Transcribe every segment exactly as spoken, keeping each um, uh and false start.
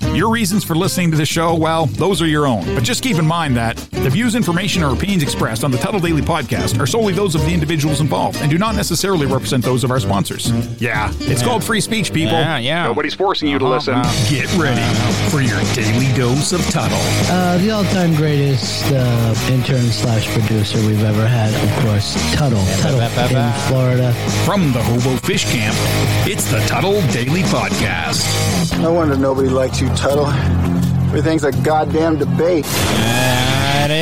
Your reasons for listening to the show, well, those are your own. But just keep in mind that the views, information, or opinions expressed on the Tuttle Daily Podcast are solely those of the individuals involved and do not necessarily represent those of our sponsors. Yeah, it's yeah. called free speech, people. Yeah, yeah. Nobody's forcing you to uh-huh, listen. uh-huh. Get ready for your daily dose of Tuttle. Uh, the all-time greatest uh, intern slash producer we've ever had, of course, Tuttle. Tuttle in Florida. From the Hobo Fish Camp, it's the Tuttle Daily Podcast. No wonder nobody likes you, Tuttle. Everything's a goddamn debate. That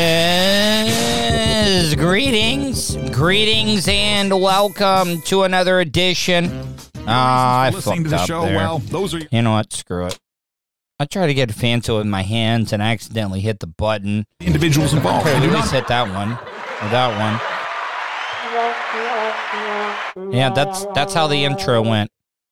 is greetings, greetings, and welcome to another edition. Ah, uh, I listening fucked to the up show. there. Well, those are you know what? Screw it. I tried to get fancy with my hands and accidentally hit the button. Individuals involved. Okay, let me just hit that one or that one. Yeah, that's that's how the intro went.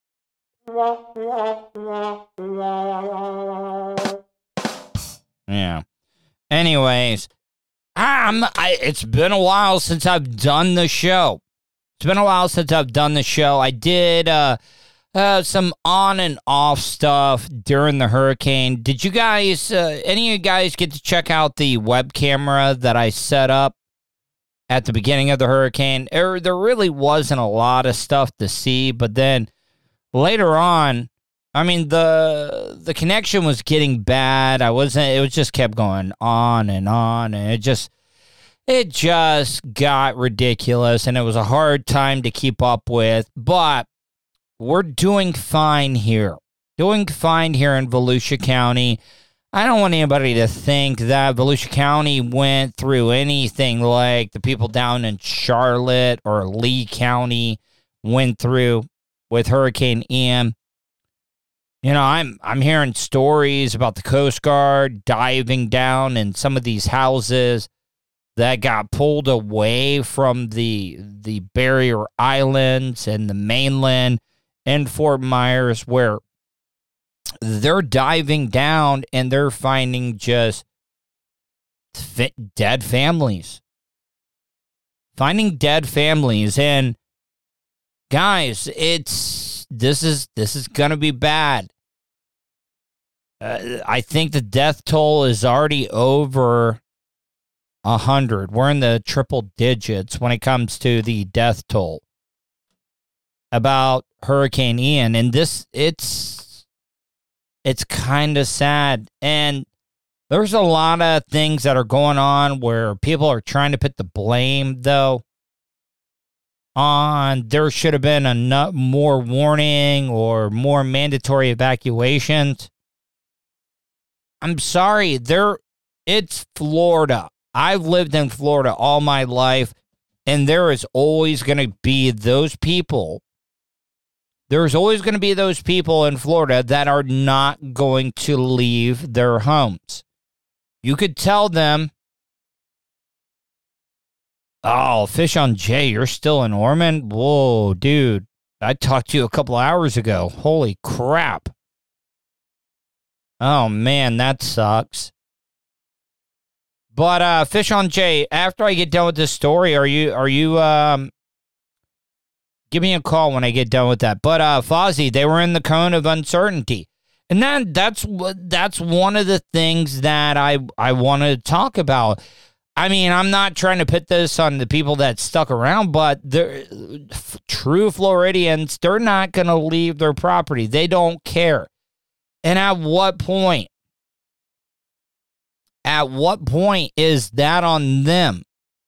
Yeah. Anyways, um, I, it's been a while since I've done the show. It's been a while since I've done the show. I did uh, uh, some on and off stuff during the hurricane. Did you guys, uh, any of you guys get to check out the web camera that I set up at the beginning of the hurricane? There, there really wasn't a lot of stuff to see, but then later on, I mean, the the connection was getting bad. I wasn't, it was just kept going on and on, and it just, it just got ridiculous, and it was a hard time to keep up with, but we're doing fine here. Doing fine here in Volusia County. I don't want anybody to think that Volusia County went through anything like the people down in Charlotte or Lee County went through with Hurricane Ian. You know, I'm I'm hearing stories about the Coast Guard diving down in some of these houses that got pulled away from the the barrier islands and the mainland in Fort Myers, where they're diving down and they're finding just fit dead families. Finding dead families. And guys, it's this is this is gonna be bad. Uh, I think the death toll is already over a hundred. We're in the triple digits when it comes to the death toll about Hurricane Ian, and this it's it's kind of sad. And there's a lot of things that are going on where people are trying to put the blame, though, on there should have been a no, more warning or more mandatory evacuations. I'm sorry, there it's Florida. I've lived in Florida all my life, and there is always going to be those people. There's always going to be those people in Florida that are not going to leave their homes. You could tell them, oh, Fish on Jay, you're still in Ormond? Whoa, dude. I talked to you a couple hours ago. Holy crap. Oh, man, that sucks. But uh, Fish on Jay, after I get done with this story, are you, are you, um, give me a call when I get done with that. But uh, Fozzie, they were in the cone of uncertainty. And then that's that's one of the things that I, I want to talk about. I mean, I'm not trying to put this on the people that stuck around, but they're, f- true Floridians, they're not going to leave their property. They don't care. And at what point? At what point is that on them?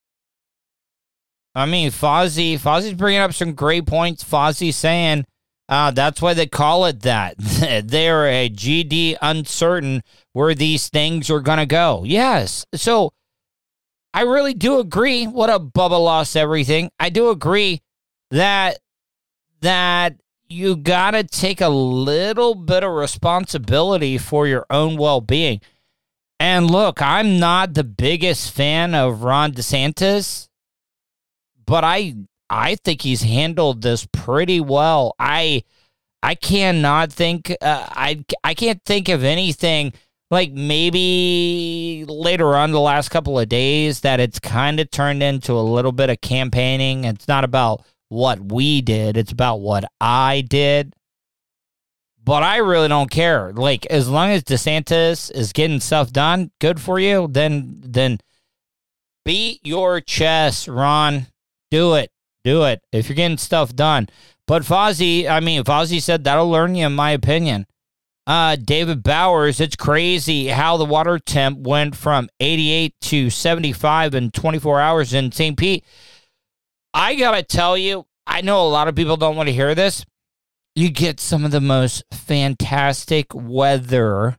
I mean, Fozzie, Fozzie's bringing up some great points. Fozzie's saying uh, that's why they call it that. They're a G D uncertain where these things are going to go. Yes. So I really do agree. What a Bubba lost everything. I do agree that that you got to take a little bit of responsibility for your own well-being. And look, I'm not the biggest fan of Ron DeSantis, but I I think he's handled this pretty well. I I cannot think uh, I I can't think of anything like maybe later on the last couple of days that it's kind of turned into a little bit of campaigning. It's not about what we did, it's about what I did. But I really don't care. Like, as long as DeSantis is getting stuff done, good for you, then then beat your chest, Ron. Do it. Do it. If you're getting stuff done. But Fozzie, I mean, Fozzie said that'll learn you, in my opinion. Uh, David Bowers, it's crazy how the water temp went from eighty-eight to seventy-five in twenty-four hours in Saint Pete. I got to tell you, I know a lot of people don't want to hear this. You get some of the most fantastic weather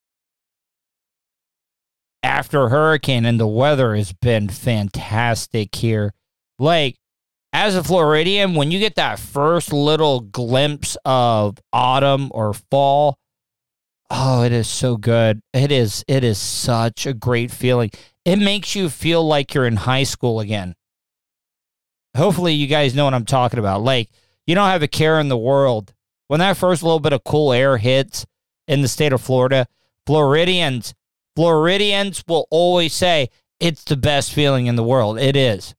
after a hurricane, and the weather has been fantastic here. Like, as a Floridian, when you get that first little glimpse of autumn or fall, oh, it is so good. It is, it is such a great feeling. It makes you feel like you're in high school again. Hopefully you guys know what I'm talking about. Like, you don't have a care in the world. When that first little bit of cool air hits in the state of Florida, Floridians, Floridians will always say it's the best feeling in the world. It is.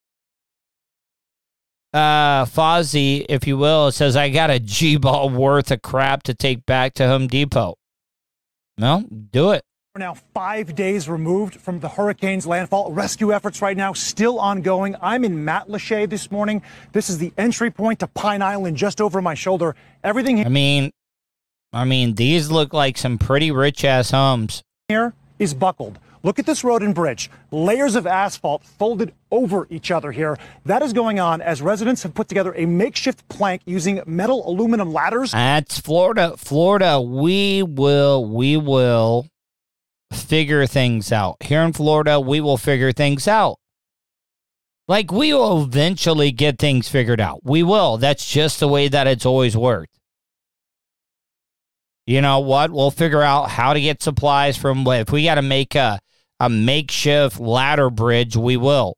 Uh, Fozzie, if you will, says, I got a G-ball worth of crap to take back to Home Depot. No, do it. We're now five days removed from the hurricane's landfall. Rescue efforts right now still ongoing. I'm in Matlacha this morning. This is the entry point to Pine Island, just over my shoulder. Everything I mean, I mean, these look like some pretty rich-ass homes. Here is buckled. Look at this road and bridge. Layers of asphalt folded over each other here. That is going on as residents have put together a makeshift plank using metal aluminum ladders. That's Florida. Florida, we will, we will figure things out. Here in Florida, we will figure things out. Like, we will eventually get things figured out. We will. That's just the way that it's always worked. You know what? We'll figure out how to get supplies from, if we got to make a, a makeshift ladder bridge, we will.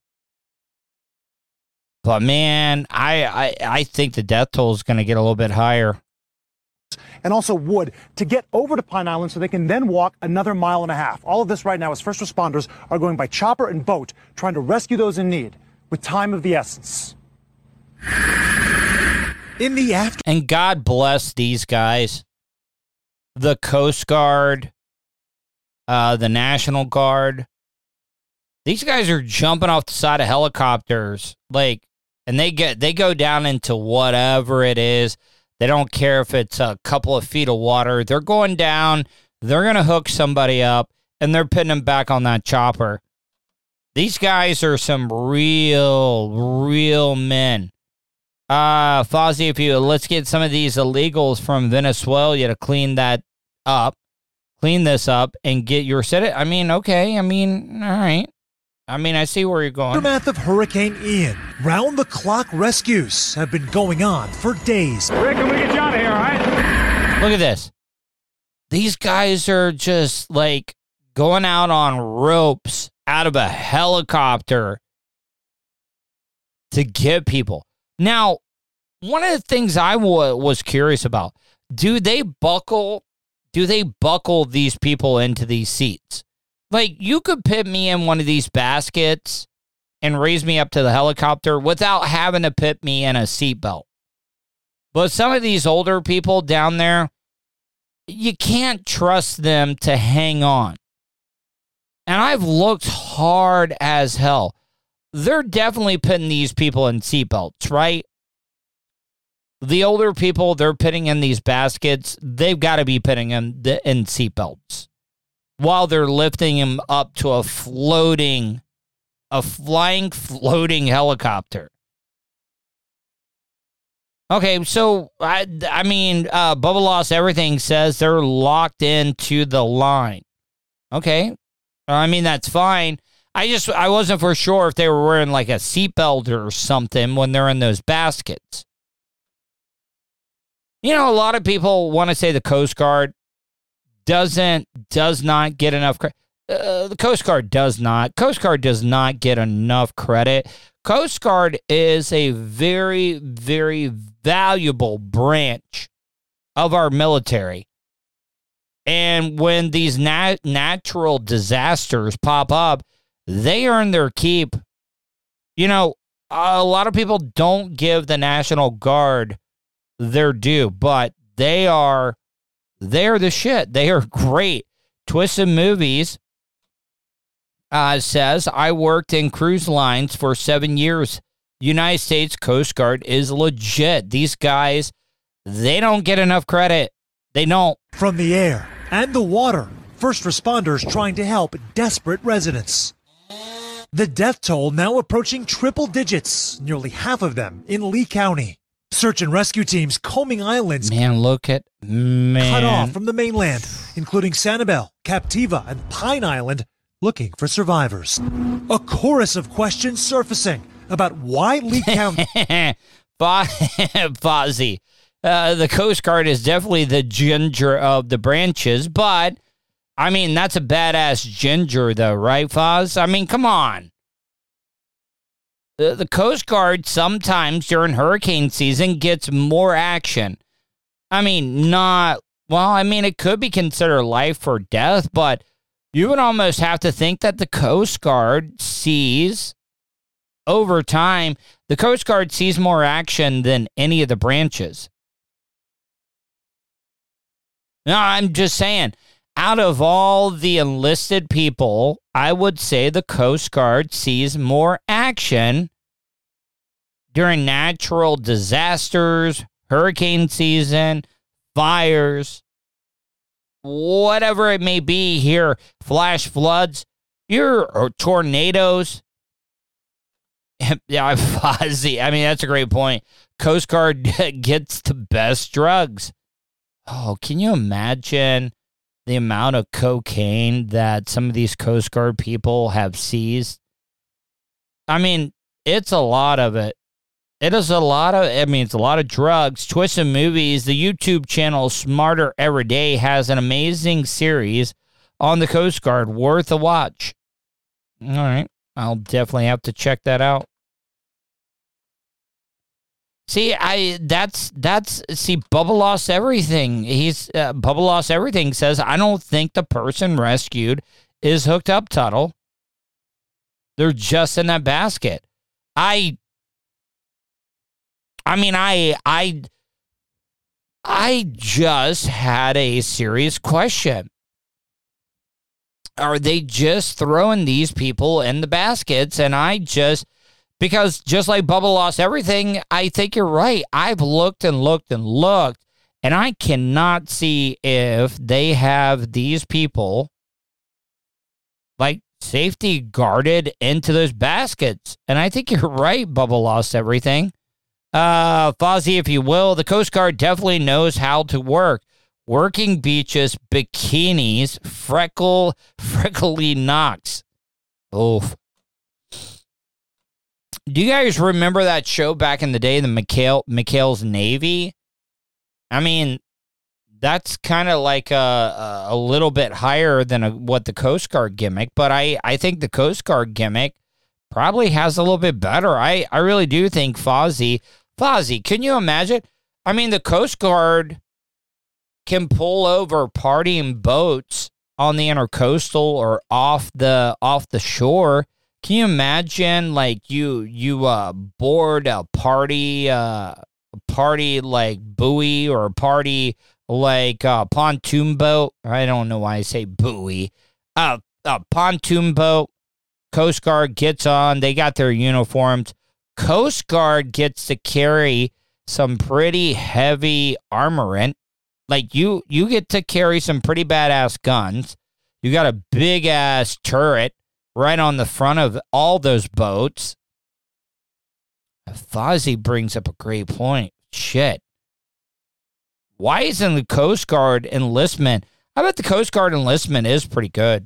But man, I, I, I think the death toll is going to get a little bit higher. And also wood to get over to Pine Island so they can then walk another mile and a half. All of this right now as first responders are going by chopper and boat trying to rescue those in need with time of the essence. In the after- And God bless these guys. The Coast Guard, uh, the National Guard. These guys are jumping off the side of helicopters, like, and they get they go down into whatever it is. They don't care if it's a couple of feet of water. They're going down. They're going to hook somebody up, and they're putting them back on that chopper. These guys are some real, real men. Uh, Fozzie, if you, let's get some of these illegals from Venezuela to clean that up, clean this up, and get your set. I mean, okay. I mean, all right. I mean, I see where you're going. Aftermath of Hurricane Ian. Round-the-clock rescues have been going on for days. Rick, can we get you out of here, all right? Look at this. These guys are just, like, going out on ropes out of a helicopter to get people. Now, one of the things I w- was curious about, do they buckle, do they buckle these people into these seats? Like, you could put me in one of these baskets and raise me up to the helicopter without having to put me in a seatbelt. But some of these older people down there, you can't trust them to hang on. And I've looked hard as hell. They're definitely putting these people in seatbelts, right? The older people they're putting in these baskets, they've got to be putting them in seatbelts while they're lifting him up to a floating, a flying, floating helicopter. Okay, so, I, I mean, uh, Bubba Lost Everything says they're locked into the line. Okay, I mean, that's fine. I just, I wasn't for sure if they were wearing like a seatbelt or something when they're in those baskets. You know, a lot of people want to say the Coast Guard doesn't, does not get enough credit. Uh, the Coast Guard does not. Coast Guard does not get enough credit. Coast Guard is a very, very valuable branch of our military. And when these nat- natural disasters pop up, they earn their keep. You know, a lot of people don't give the National Guard their due, but they are They're the shit. They are great. Twisted Movies uh, says, I worked in cruise lines for seven years. United States Coast Guard is legit. These guys, they don't get enough credit. They don't. From the air and the water, first responders trying to help desperate residents. The death toll now approaching triple digits, nearly half of them in Lee County. Search and rescue teams combing islands. Man, look at, man. Cut off from the mainland, including Sanibel, Captiva, and Pine Island, looking for survivors. A chorus of questions surfacing about why Lee County... Fozzie. Uh, the Coast Guard is definitely the ginger of the branches, but, I mean, that's a badass ginger, though, right, Foz? I mean, come on. The, the Coast Guard sometimes during hurricane season gets more action. I mean, not, well, I mean, it could be considered life or death, but you would almost have to think that the Coast Guard sees, over time, the Coast Guard sees more action than any of the branches. No, I'm just saying, out of all the enlisted people, I would say the Coast Guard sees more action during natural disasters, hurricane season, fires, whatever it may be here, flash floods, your or tornadoes. Yeah, Fozzie. I mean, that's a great point. Coast Guard gets the best drugs. Oh, can you imagine the amount of cocaine that some of these Coast Guard people have seized? I mean, it's a lot of it. It is a lot of, I mean, it's a lot of drugs. Twisted Movies, the YouTube channel Smarter Every Day, has an amazing series on the Coast Guard worth a watch. All right. I'll definitely have to check that out. See, I that's that's see, Bubba Lost Everything. He's uh, Bubba Lost Everything says, I don't think the person rescued is hooked up, Tuttle. They're just in that basket. I I mean, I I I just had a serious question. Are they just throwing these people in the baskets? And I just Because just like Bubba Lost Everything, I think you're right. I've looked and looked and looked, and I cannot see if they have these people, like, safety guarded into those baskets. And I think you're right, Bubba Lost Everything. Uh, Fozzie, if you will, the Coast Guard definitely knows how to work. Working beaches, bikinis, freckle, freckly knocks. Oof. Do you guys remember that show back in the day, the McHale, McHale's Navy? I mean, that's kind of like a, a little bit higher than a, what the Coast Guard gimmick, but I, I think the Coast Guard gimmick probably has a little bit better. I, I really do think Fozzie, Fozzie, can you imagine? I mean, the Coast Guard can pull over partying boats on the intercoastal or off the off the shore. Can you imagine, like, you you uh, board a party, uh, a party like buoy or a party like uh, pontoon boat? I don't know why I say buoy. Uh, a pontoon boat. Coast Guard gets on. They got their uniforms. Coast Guard gets to carry some pretty heavy armament. Like, you, you get to carry some pretty badass guns. You got a big-ass turret right on the front of all those boats. Fozzie brings up a great point. Shit. Why isn't the Coast Guard enlistment? I bet the Coast Guard enlistment is pretty good.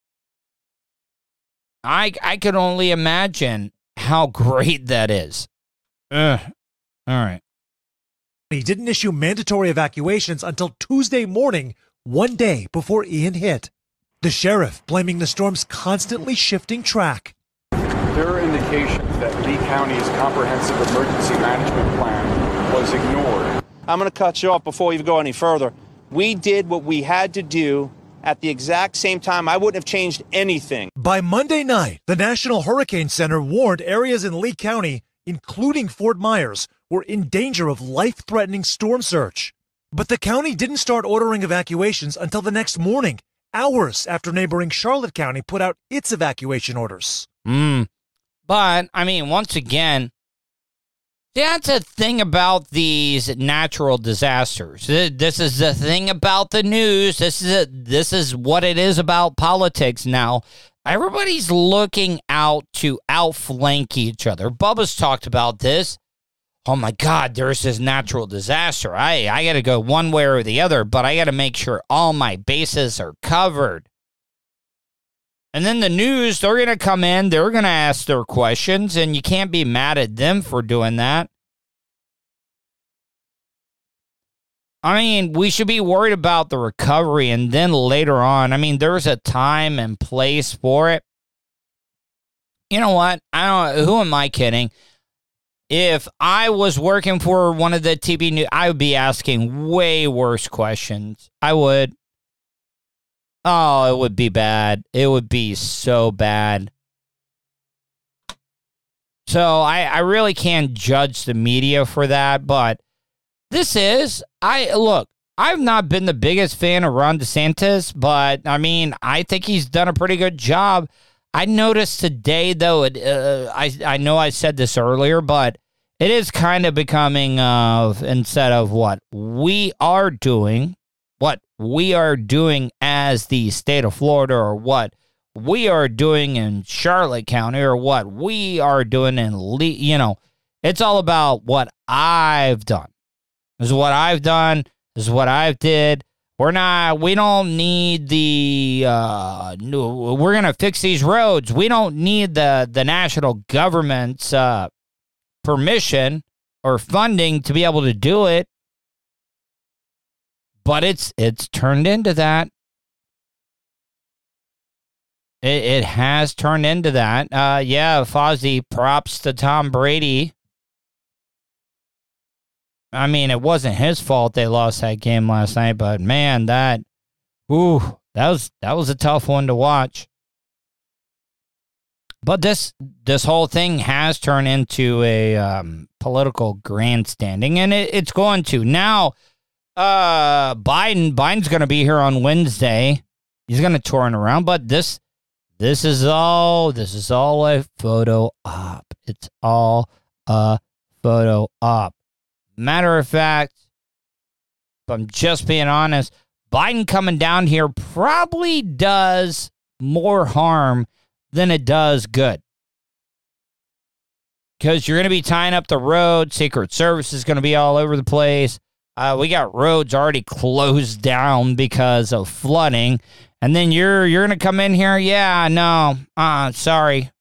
I I could only imagine how great that is. Ugh. All right. He didn't issue mandatory evacuations until Tuesday morning, one day before Ian hit. The sheriff blaming the storm's constantly shifting track. There are indications that Lee County's comprehensive emergency management plan was ignored. I'm going to cut you off before you go any further. We did what we had to do at the exact same time. I wouldn't have changed anything. By Monday night, the National Hurricane Center warned areas in Lee County, including Fort Myers, were in danger of life-threatening storm surge. But the county didn't start ordering evacuations until the next morning, hours after neighboring Charlotte County put out its evacuation orders. Mm. But, I mean, once again, that's a thing about these natural disasters. This is the thing about the news. This is a, this is what it is about politics now. Everybody's looking out to outflank each other. Bubba's talked about this. Oh, my God, there's this natural disaster. I, I got to go one way or the other, but I got to make sure all my bases are covered. And then the news, they're going to come in, they're going to ask their questions, and you can't be mad at them for doing that. I mean, we should be worried about the recovery, and then later on, I mean, there's a time and place for it. You know what? I don't. Who am I kidding? If I was working for one of the T V news, I would be asking way worse questions. I would. Oh, it would be bad. It would be so bad. So I, I really can't judge the media for that, but this is, I look, I've not been the biggest fan of Ron DeSantis, but I mean, I think he's done a pretty good job. I noticed today, though, it, uh, I, I know I said this earlier, but it is kind of becoming of, instead of what we are doing, what we are doing as the state of Florida, or what we are doing in Charlotte County, or what we are doing in, Le- you know, it's all about what I've done. This is what I've done. This is what I've did. We're not, we don't need the, uh, we're going to fix these roads. We don't need the, the national government's uh, permission or funding to be able to do it. But it's it's turned into that. It, it has turned into that. Uh, yeah, Fozzie, props to Tom Brady. I mean, it wasn't his fault they lost that game last night, but man, that, ooh, that was that was a tough one to watch. But this this whole thing has turned into a um, political grandstanding, and it, it's going to now. Uh, Biden, Biden's going to be here on Wednesday. He's going to tour around, but this, this is all, this is all a photo op. It's all a photo op. Matter of fact, if I'm just being honest, Biden coming down here probably does more harm than it does good. Because you're going to be tying up the road. Secret Service is going to be all over the place. Uh, we got roads already closed down because of flooding. And then you're you're going to come in here? Yeah, no. Uh, sorry.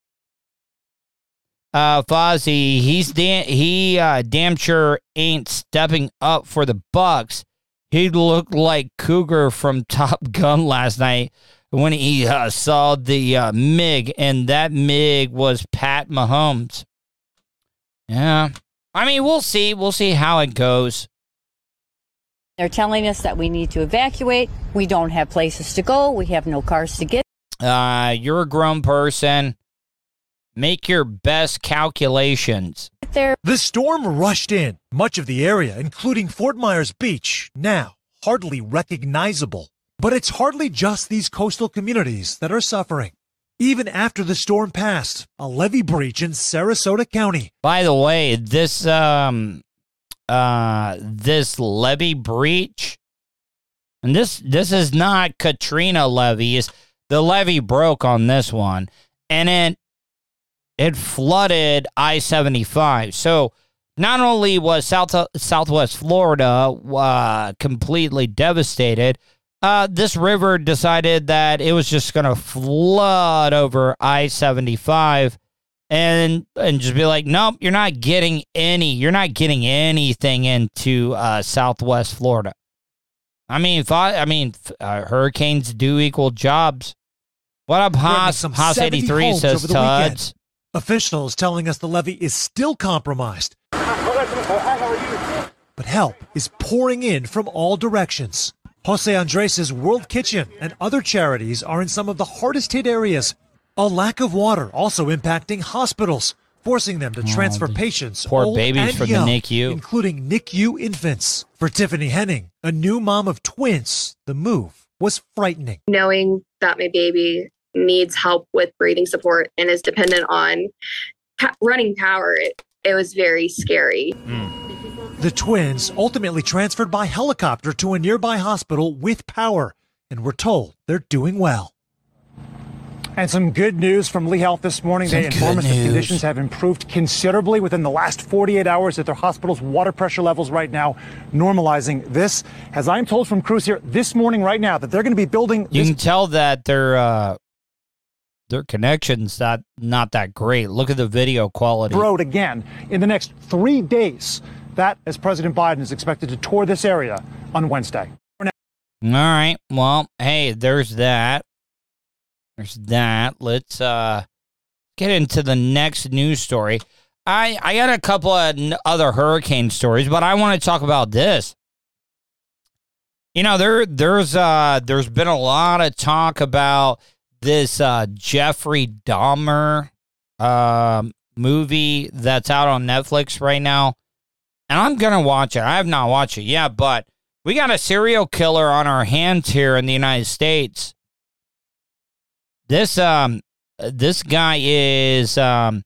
Uh, Fozzie, he's da- he uh, damn sure ain't stepping up for the Bucks. He looked like Cougar from Top Gun last night when he uh, saw the uh, M I G, and that M I G was Pat Mahomes. Yeah. I mean, we'll see. We'll see how it goes. They're telling us that we need to evacuate. We don't have places to go. We have no cars to get. Uh, you're a grown person. Make your best calculations. There. The storm rushed in. Much of the area, including Fort Myers Beach, now hardly recognizable. But it's hardly just these coastal communities that are suffering. Even after the storm passed, a levee breach in Sarasota County. By the way, this um uh this levee breach, and this this is not Katrina levees. The levee broke on this one, and it it flooded I seventy-five. So not only was South Southwest Florida uh, completely devastated, uh, this river decided that it was just going to flood over I seventy-five. And and just be like, nope, you're not getting any, you're not getting anything into uh, Southwest Florida. I mean, if I, I mean, uh, hurricanes do equal jobs. What up, Haas? Haas eighty-three says Tuds. Officials telling us the levee is still compromised. But help is pouring in from all directions. Jose Andres' World Kitchen and other charities are in some of the hardest hit areas. A lack of water also impacting hospitals. forcing them to transfer Oh, patients, poor old babies and from the young, N I C U. including N I C U infants. For Tiffany Henning, a new mom of twins, the move was frightening. Knowing that my baby needs help with breathing support and is dependent on pa- running power, it, it was very scary. Mm. The twins ultimately transferred by helicopter to a nearby hospital with power, and we're told they're doing well. And some good news from Lee Health this morning. Some They inform us that news. conditions have improved considerably within the last forty-eight hours at their hospital's water pressure levels right now normalizing. This, as I'm told from crews here this morning right now, that they're going to be building. You this can tell that their uh, their connection's not not that great. Look at the video quality. road again in the next three days. That, as President Biden is expected to tour this area on Wednesday. All right. Well, hey, there's that. There's that. Let's uh, get into the next news story. I, I got a couple of n- other hurricane stories, but I want to talk about this. You know, there there's uh there's been a lot of talk about this uh, Jeffrey Dahmer uh, movie that's out on Netflix right now, and I'm gonna watch it. I have not watched it yet, but we got a serial killer on our hands here in the United States. This um this guy is um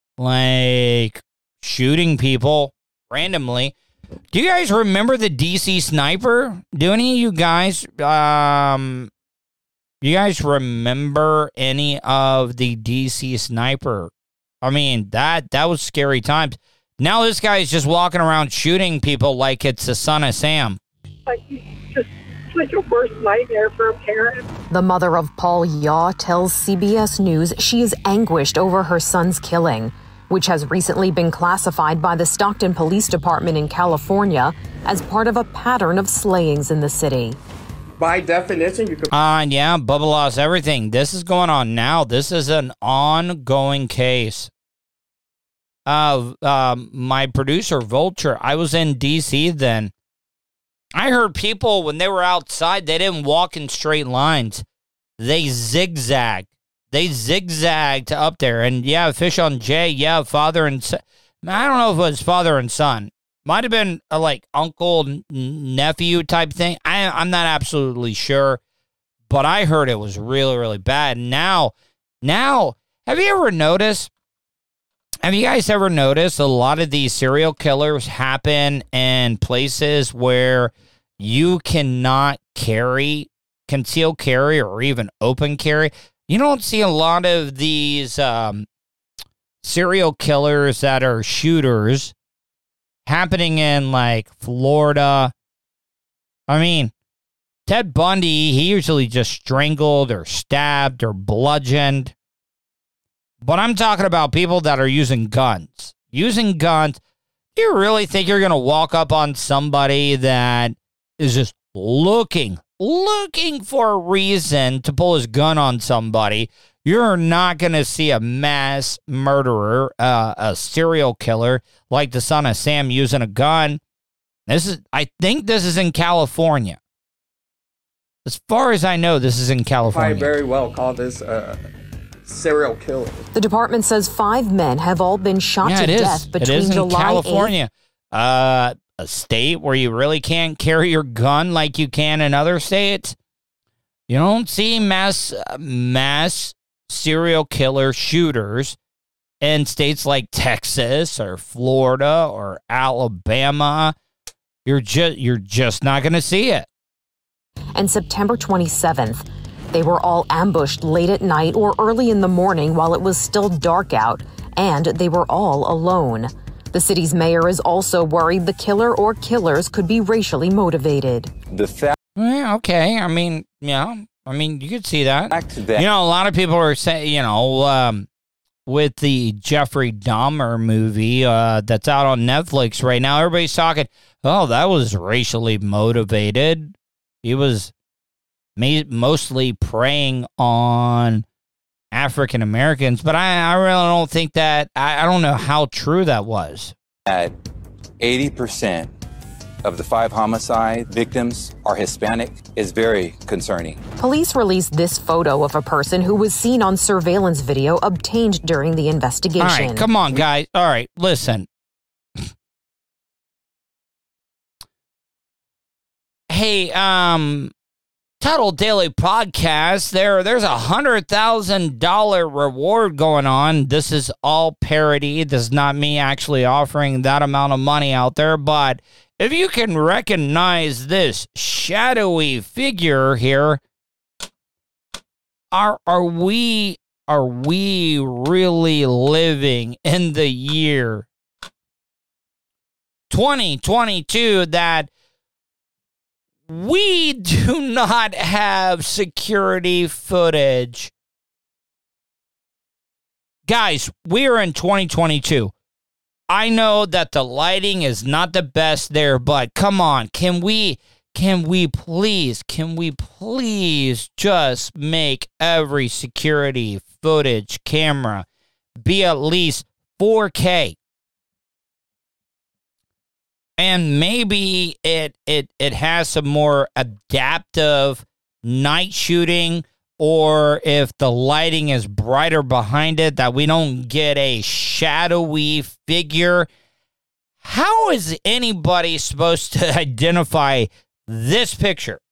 like shooting people randomly. Do you guys remember the D C sniper? Do any of you guys um you guys remember any of the D C sniper? I mean, that that was scary times. Now this guy is just walking around shooting people like it's the son of Sam. Like, just it's like a worst nightmare for a parent. The mother of Paul Yaw tells C B S News she is anguished over her son's killing, which has recently been classified by the Stockton Police Department in California as part of a pattern of slayings in the city. By definition, you could... Uh, yeah, Bubba lost everything. This is going on now. This is an ongoing case. Uh, um, my producer, Vulture, I was in D C then. I heard people, when they were outside, they didn't walk in straight lines. They zigzagged. They zigzagged up there. And yeah, Fish on J, yeah, father and son. I don't know if it was father and son. Might have been a, like, uncle, n- nephew type thing. I, I'm not absolutely sure. But I heard it was really, really bad. Now, now, have you ever noticed? Have you guys ever noticed a lot of these serial killers happen in places where you cannot carry, conceal carry, or even open carry? You don't see a lot of these um, serial killers that are shooters happening in, like, Florida. I mean, Ted Bundy, he usually just strangled or stabbed or bludgeoned. But I'm talking about people that are using guns. Using guns. Do you really think you're going to walk up on somebody that is just looking, looking for a reason to pull his gun on somebody? You're not going to see a mass murderer, uh, a serial killer like the son of Sam using a gun. This is, I think this is in California. As far as I know, this is in California. I very well call this a serial killer. The department says five men have all been shot yeah, to it is. death between it is in July California. Uh, a state where you really can't carry your gun like you can in other states. You don't see mass uh, mass serial killer shooters in states like Texas or Florida or Alabama. You're just you're just not going to see it. And September twenty-seventh, they were all ambushed late at night or early in the morning while it was still dark out, and they were all alone. The city's mayor is also worried the killer or killers could be racially motivated. The fact, yeah, okay. I mean, yeah, I mean, you could see that. that. You know, a lot of people are saying, you know, um, with the Jeffrey Dahmer movie uh, that's out on Netflix right now, everybody's talking, oh, that was racially motivated. He was ma- mostly preying on African Americans, but I, I really don't think that, I, I don't know how true that was. At eighty percent of the five homicide victims are Hispanic is very concerning. Police released this photo of a person who was seen on surveillance video obtained during the investigation. All right, come on, guys. All right, listen. Hey, um, Tuttle Daily Podcast, there, there's a one hundred thousand dollars reward going on. This is all parody. This is not me actually offering that amount of money out there, but if you can recognize this shadowy figure here, are are we are we really living in the year twenty twenty-two that we do not have security footage? Guys, we are in twenty twenty-two. I know that the lighting is not the best there, but come on, can we, can we please, can we please just make every security footage camera be at least four K? And maybe it it it has some more adaptive night shooting, or if the lighting is brighter behind it, that we don't get a shadowy figure. How is anybody supposed to identify this picture?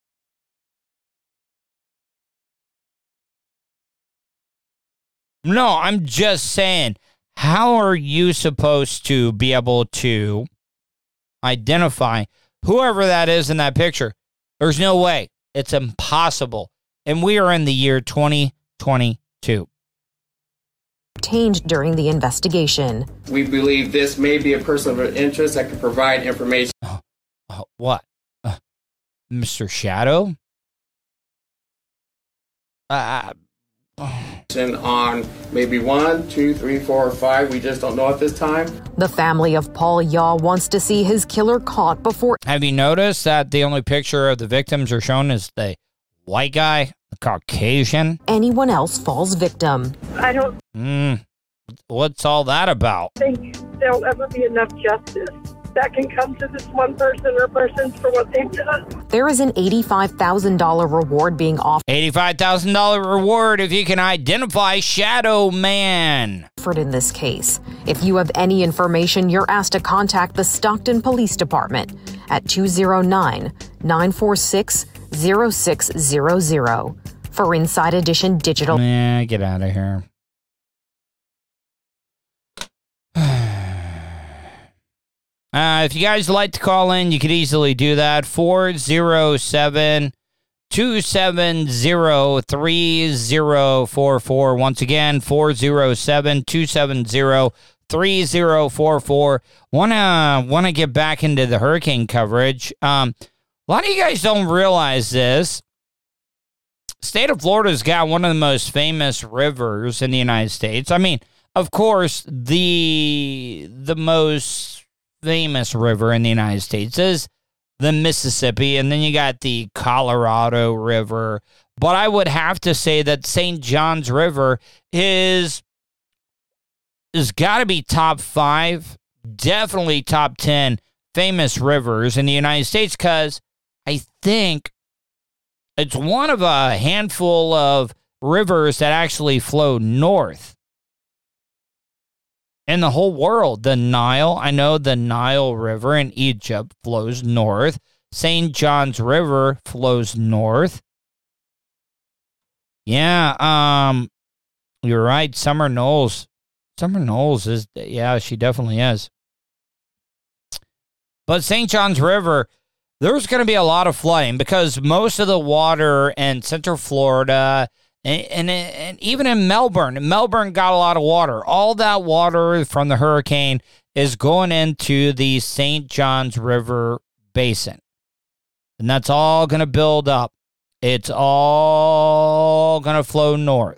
No, I'm just saying, how are you supposed to be able to identify whoever that is in that picture? There's no way. It's impossible. And we are in the year twenty twenty-two. Obtained during the investigation. We believe this may be a person of interest that could provide information. Uh, uh, what? Uh, Mister Shadow? Uh, on maybe one, two, three, four, or five. We just don't know at this time. The family of Paul Yaw wants to see his killer caught before. Have you noticed that the only picture of the victims are shown is the white guy, the Caucasian? Anyone else falls victim. I don't Mm, what's all that about? think there'll ever be enough justice that can come to this one person or persons for what they've done. There is an eighty-five thousand dollars reward being offered. eighty-five thousand dollars reward if you can identify Shadow Man. Offered in this case. If you have any information, you're asked to contact the Stockton Police Department at two oh nine, nine four six, oh six zero zero. For Inside Edition Digital. Yeah, get out of here. Uh, if you guys like to call in, you could easily do that. four oh seven, two seven zero, three zero four four. Once again, four oh seven, two seven zero, three zero four four. Wanna, wanna get back into the hurricane coverage. Um, a lot of you guys don't realize this. State of Florida's got one of the most famous rivers in the United States. I mean, of course, the the most famous river in the United States is the Mississippi, and then you got the Colorado River. But I would have to say that Saint John's River is is got to be top five, definitely top ten famous rivers in the United States, because I think it's one of a handful of rivers that actually flow north in the whole world. The Nile, I know the Nile River in Egypt flows north. Saint John's River flows north. Yeah, um, you're right. Summer Knowles. Summer Knowles is, yeah, she definitely is. But Saint John's River, there's going to be a lot of flooding because most of the water in Central Florida and, and, and even in Melbourne, Melbourne got a lot of water. All that water from the hurricane is going into the Saint John's River basin. And that's all going to build up. It's all going to flow north.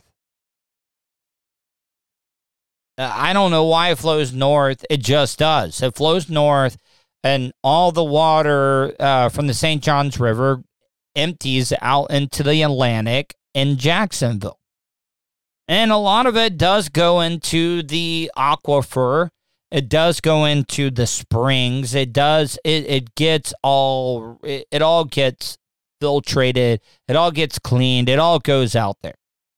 I don't know why it flows north. It just does. It flows north, and all the water uh, from the Saint John's River empties out into the Atlantic in Jacksonville. And a lot of it does go into the aquifer It does go into the springs. It does. It, it gets all. It, it all gets filtrated. It all gets cleaned. It all goes out there.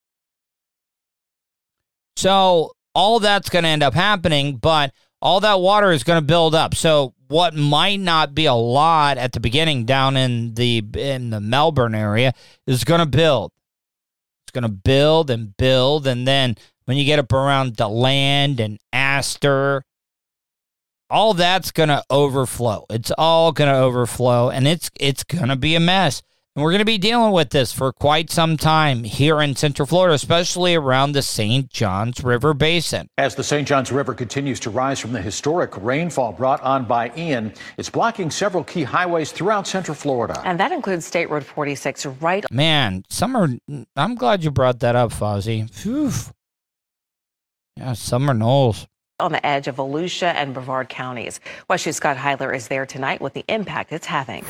So all that's going to end up happening, but all that water is going to build up. So what might not be a lot at the beginning down in the in the Melbourne area is going to build. It's going to build and build, and then when you get up around DeLand and Astor, all that's going to overflow. It's all going to overflow, and it's it's going to be a mess. And we're going to be dealing with this for quite some time here in Central Florida, especially around the Saint Johns River Basin. As the Saint Johns River continues to rise from the historic rainfall brought on by Ian, it's blocking several key highways throughout Central Florida. And that includes State Road forty-six right. Man, summer, I'm glad you brought that up, Fozzie. Phew. Yeah, Summer Knolls. On the edge of Volusia and Brevard counties. West Shoe Scott Heidler is there tonight with the impact it's having.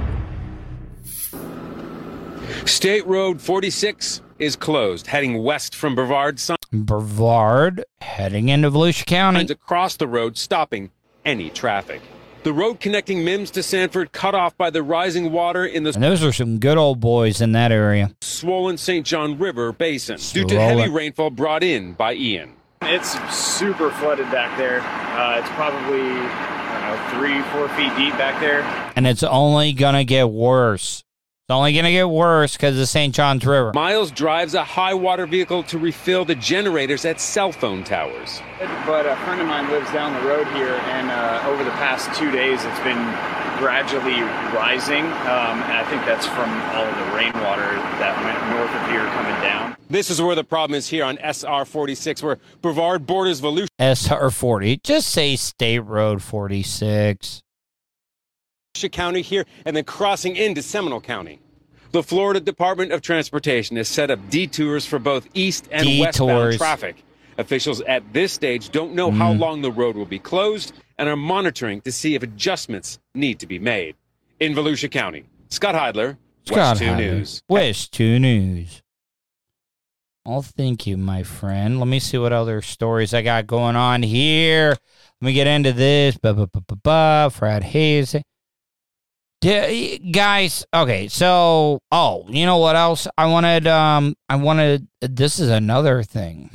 State Road forty-six is closed, heading west from Brevard. Brevard, heading into Volusia County. Across the road, stopping any traffic. The road connecting Mims to Sanford cut off by the rising water in the... And those are some good old boys in that area. Swollen Saint John River Basin Swollen. due to heavy rainfall brought in by Ian. It's super flooded back there. Uh, it's probably, I don't know, three, four feet deep back there. And it's only going to get worse. It's only going to get worse because of Saint Johns River. Miles drives a high water vehicle to refill the generators at cell phone towers. But a friend of mine lives down the road here, and uh, over the past two days, it's been gradually rising. Um, and I think that's from all of the rainwater that went north of here coming down. This is where the problem is here on S R forty-six, where Brevard borders Volusia. S R forty. Just say State Road forty-six. County here, and then crossing into Seminole County. The Florida Department of Transportation has set up detours for both east and Detours. westbound traffic. Officials at this stage don't know mm. how long the road will be closed and are monitoring to see if adjustments need to be made. In Volusia County, Scott Heidler, Scott West two Heidler. News. West two News. Well, thank you, my friend. Let me see what other stories I got going on here. Let me get into this. Ba ba ba ba ba. Fred Hayes. D- guys, okay, so, oh, you know what else? I wanted, um, I wanted, this is another thing.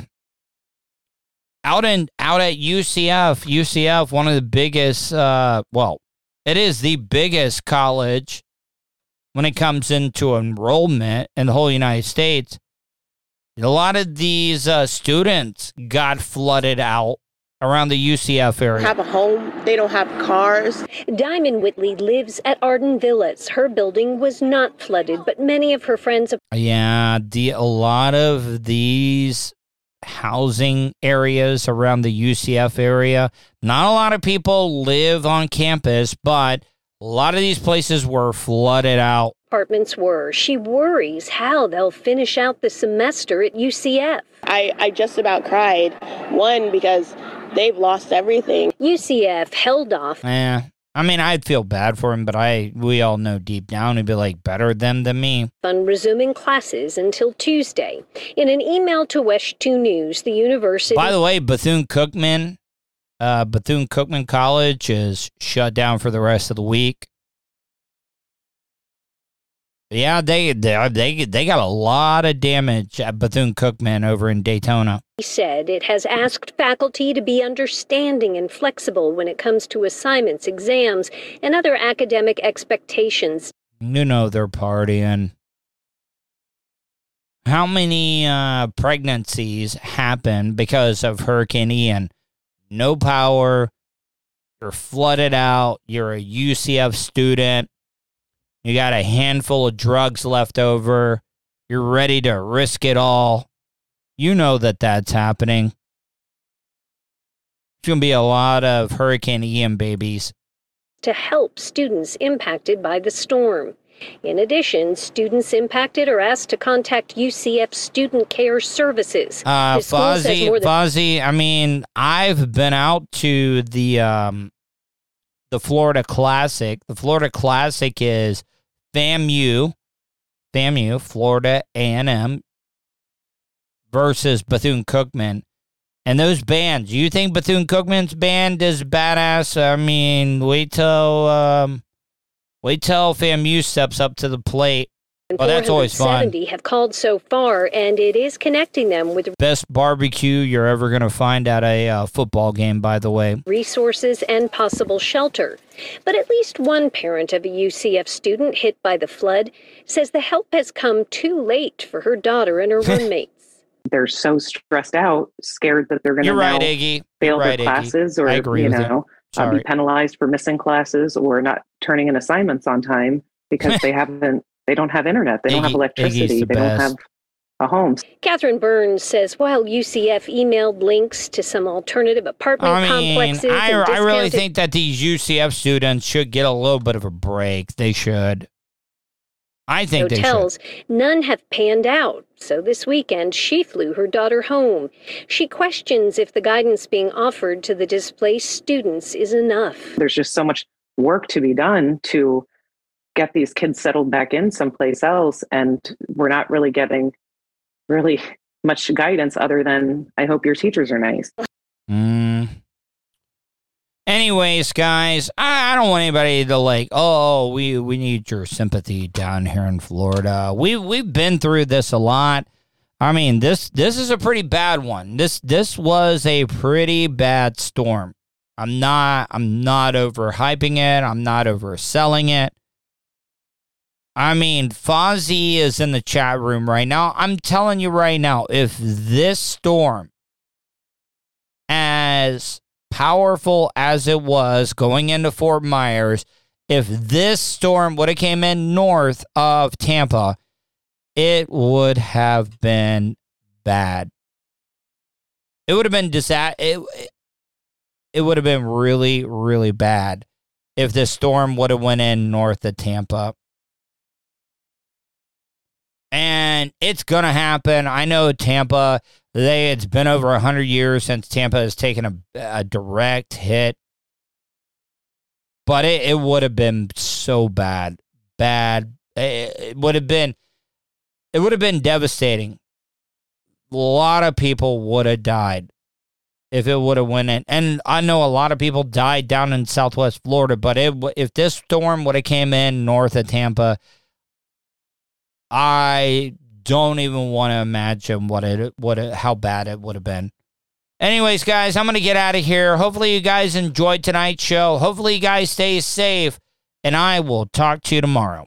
Out in, out at U C F, U C F, one of the biggest, uh, well, it is the biggest college when it comes into enrollment in the whole United States. A lot of these uh, students got flooded out around the U C F area. Have a home. They don't have cars. Diamond Whitley lives at Arden Villas. Her building was not flooded, but many of her friends... Yeah, the a lot of these housing areas around the U C F area, not a lot of people live on campus, but a lot of these places were flooded out. Apartments were. She worries how they'll finish out the semester at U C F. I, I just about cried. One, because they've lost everything. U C F held off. Yeah, I mean, I'd feel bad for him, but I we all know deep down he'd be like better them than me. On resuming classes until Tuesday. In an email to West two News, the university... By the way, Bethune-Cookman, uh, Bethune-Cookman College is shut down for the rest of the week. Yeah, they they they they got a lot of damage at Bethune-Cookman over in Daytona. He said it has asked faculty to be understanding and flexible when it comes to assignments, exams, and other academic expectations. You know they're partying. How many uh, pregnancies happen because of Hurricane Ian? No power. You're flooded out. You're a U C F student. You got a handful of drugs left over. You're ready to risk it all. You know that that's happening. It's going to be a lot of Hurricane Ian babies. To help students impacted by the storm. In addition, students impacted are asked to contact U C F Student Care Services. Uh, Fozzie, than- Fozzie, I mean, I've been out to the um, the Florida Classic. The Florida Classic is FAMU, FAMU, Florida A and M versus Bethune-Cookman. And those bands, you think Bethune-Cookman's band is badass? I mean, wait till um, wait till FAMU steps up to the plate. Oh, that's always fun. four hundred seventy have called so far, and it is connecting them with best barbecue you're ever going to find at a uh, football game, by the way. Resources and possible shelter. But at least one parent of a U C F student hit by the flood says the help has come too late for her daughter and her roommates. They're so stressed out, scared that they're going to right, now Iggy. fail right, their classes, Iggy. or I agree you with know, uh, be penalized for missing classes or not turning in assignments on time because they haven't. They don't have internet. They Iggy, don't have electricity. the They best. don't have a home. Catherine Burns says while U C F emailed links to some alternative apartment I mean, complexes I, and I really discounted- think that these U C F students should get a little bit of a break. They should. I think hotels, they should. none have panned out. So this weekend, she flew her daughter home. She questions if the guidance being offered to the displaced students is enough. There's just so much work to be done to get these kids settled back in someplace else. And we're not really getting really much guidance other than, I hope your teachers are nice. Mm. Anyways, guys, I, I don't want anybody to like, oh, we, we need your sympathy down here in Florida. We we've been through this a lot. I mean, this this is a pretty bad one. This this was a pretty bad storm. I'm not I'm not overhyping it. I'm not overselling it. I mean, Fozzie is in the chat room right now. I'm telling you right now, if this storm, as powerful as it was going into Fort Myers, if this storm would have came in north of Tampa, it would have been bad. It would have been disa- it, it would have been really, really bad if this storm would have went in north of Tampa. And it's going to happen. I know Tampa, they it's been over one hundred years since Tampa has taken a, a direct hit. But it, it would have been so bad. Bad. It, it would have been it would have been devastating. A lot of people would have died if it would have went in. And I know a lot of people died down in Southwest Florida, but it, if this storm would have came in north of Tampa, I don't even want to imagine what it, what it, how bad it would have been. Anyways, guys, I'm going to get out of here. Hopefully you guys enjoyed tonight's show. Hopefully you guys stay safe, and I will talk to you tomorrow.